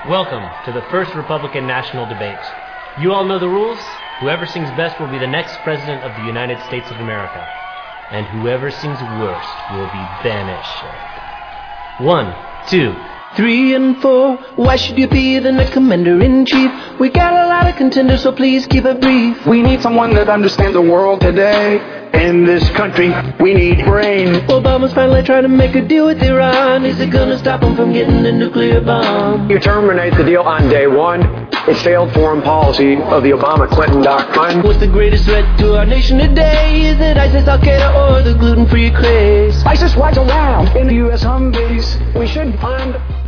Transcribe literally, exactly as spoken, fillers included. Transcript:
Welcome to the first Republican National Debate. You all know the rules. Whoever sings best will be the next President of the United States of America. And whoever sings worst will be banished. One, two, Three and four, why should you be the next commander-in-chief? We got a lot of contenders, so please keep it brief. We need someone that understands the world today. In this country, we need brain. Obama's finally trying to make a deal with Iran. Is it gonna stop him from getting a nuclear bomb? You terminate the deal on day one. It's failed foreign policy of the Obama-Clinton doctrine. What's the greatest threat to our nation today? Is it ISIS, Al-Qaeda, or the gluten-free craze? ISIS rides around in the U S Humvees. We should find